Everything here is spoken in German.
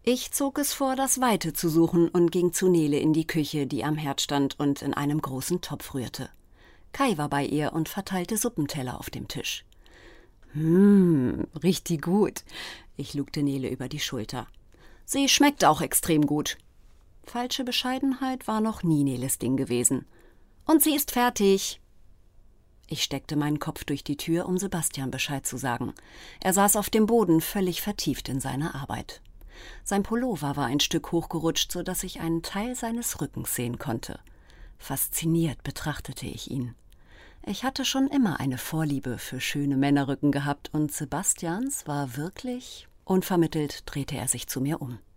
Ich zog es vor, das Weite zu suchen und ging zu Nele in die Küche, die am Herd stand und in einem großen Topf rührte. Kai war bei ihr und verteilte Suppenteller auf dem Tisch. Riecht die gut. Ich lugte Nele über die Schulter. Sie schmeckt auch extrem gut. Falsche Bescheidenheit war noch nie Neles Ding gewesen. Und sie ist fertig. Ich steckte meinen Kopf durch die Tür, um Sebastian Bescheid zu sagen. Er saß auf dem Boden, völlig vertieft in seine Arbeit. Sein Pullover war ein Stück hochgerutscht, sodass ich einen Teil seines Rückens sehen konnte. Fasziniert betrachtete ich ihn. Ich hatte schon immer eine Vorliebe für schöne Männerrücken gehabt und Sebastians war wirklich... Unvermittelt drehte er sich zu mir um.